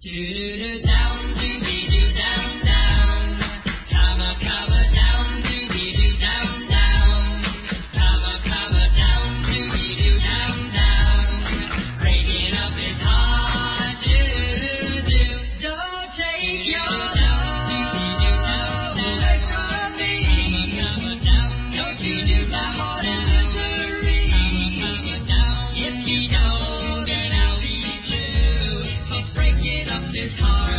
Do do down, doobie doo down down. Kama down, doobie doo down down. Kama down, doobie doo down down. Breaking up is hard to do. Don't take your love away from me. Kama down, don't you do my heart in misery. Kama down, if you know then I'll be too. 'Cause breaking up is hard.